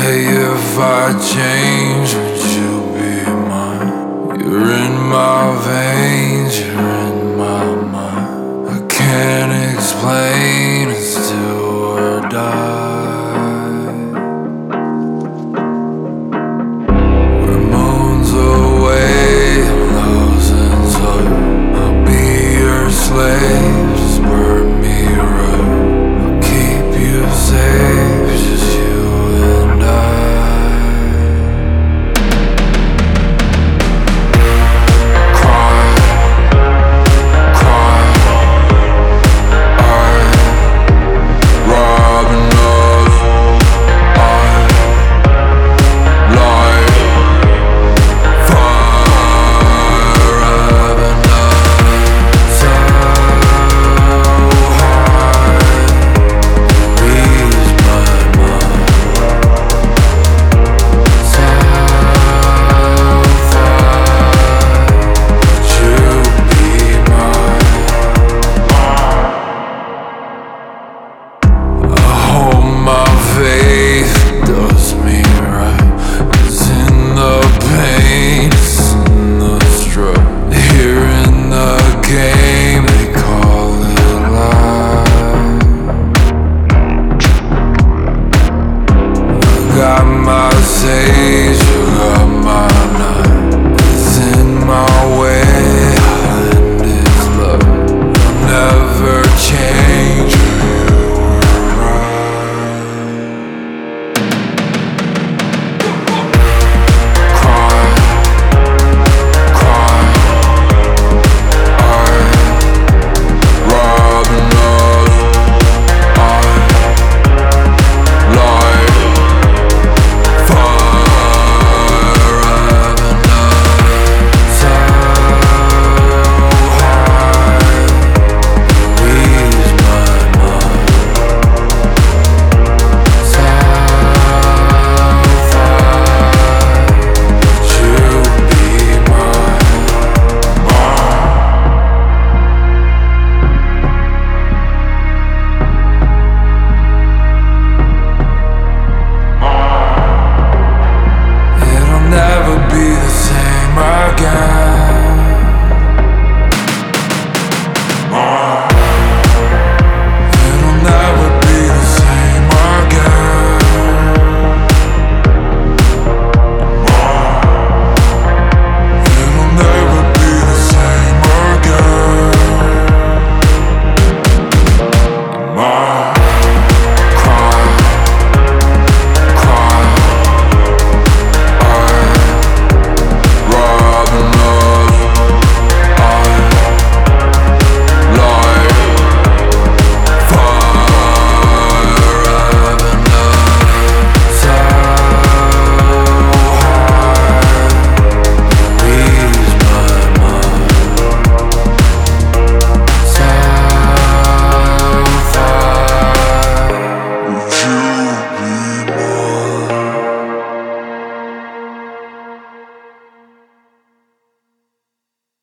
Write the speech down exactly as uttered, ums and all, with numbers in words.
Hey, if I change, would you be mine? You're in my veins, you're in my mind. I can't explain, it's do or die. We're moons away, losing sight. I'll be your slave, just burn me right. I'll keep you safe, just you and I. Cry, cry, I robbing us. I lie, fire having us so high. Lose my mind, so far. Would you be mine? I hold my faith, does me right. It's in the pain, it's in the strife. Here in the game, they call it life. I got my say.